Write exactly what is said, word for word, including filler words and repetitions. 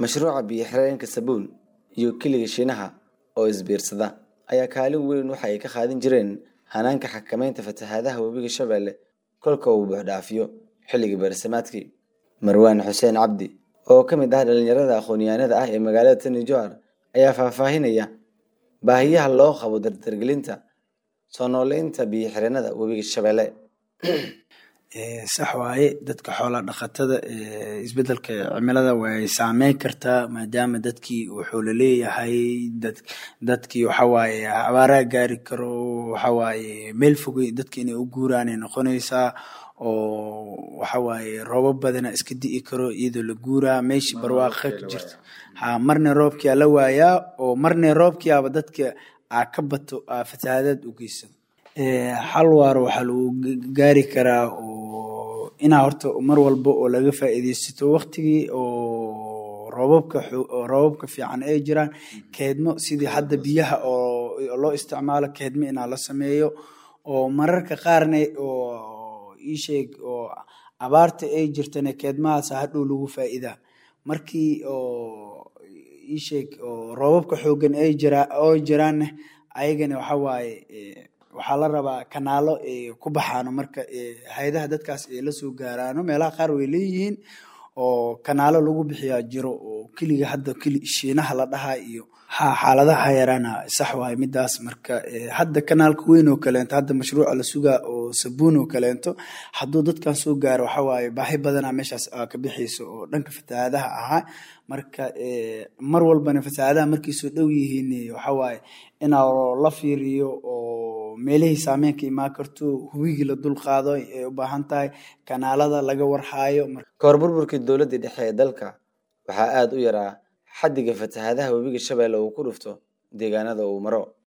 mashruuca biyo-xireenka Sabuun iyo kiliga Shiinaha oo isbiirsada ayaa kaalin weyn waxa ay ka qaadin jireen hanaanka xakamaynta fatahaadaha webiga Shabeelle kolka uu buuxdhaafiyo xilliga barasamaadkii. Marwaan Xuseen Cabdi oo ka mid ah dhalinyarada aqoon-yahanada ah ee magaalada Tani Jowhar ayaa faahfaahinaya baahiyaha loo qabo dardargelinta soo nooleynta biyo-xireenada webiga Shabeelle. sax waaye dadka xoolo dhaqatada ee isbedelka cimilada way saameyn kartaa maadaama dadkii wuxuu leeyahay dad dadkii waxa waaye abaara gaari karo waxa waaye meel fog dadkii inay u guuraan ay noqonaysaa oo waxa waaye roobab badan iska di'i karo iyadoo la guuraa meeshii barwaaqo ka jirto ha marna roobkii la waayaa oo marna roobkii aba dadka aa ka bato fatahaadad u geysan ee xal waar waxa lagu gaari karaa oo ina horta mar walba oo laga faa'iideysto waqtigii oo roobabka roobabka fiican ay jiraan keedmo sidii hadda biyaha oo loo isticmaalo keedmo ina la sameeyo oo mararka qaarna oo ii sheeg oo abaarta ay jirtana keedmahaas hadhow lagu faa'iida markii oo ii sheeg oo roobabka xoogan ay jiraan oo jiraan ayagana waxa waaye waxa la rabaa kanaalo ee ku baxaano marka hay'adaha dadkaas ee la soo gaaraano meelaha qaar way leeyihiin oo kanaalo lagu bixiyaa jiro oo kiliga hadda kili Shiinaha la dhahaa iyo xaaladaha yarana sax waay midaas marka hadda kanaalka weyn oo kale hadda mashruuca la sugaa oo Sabuun oo kale haduu dadkan soo gaaro waxa waaye baahi badan meeshaas ka bixiyso oo dhanka fatahaadaha aha marka mar walbana fatahaadaha markii soo dhow yihiin waxa waaye in la fiiriyo oo meelaha saameynka ima karto hubiga la dul qaado ee u baahan tahay kanaalada laga warhaayo kor burburkii dawladda dhexe ee dalka waxa aad u yaraa xaddiga fatahaadaha webiga Shabeelle oo ku dhufto deegaanada uu maro.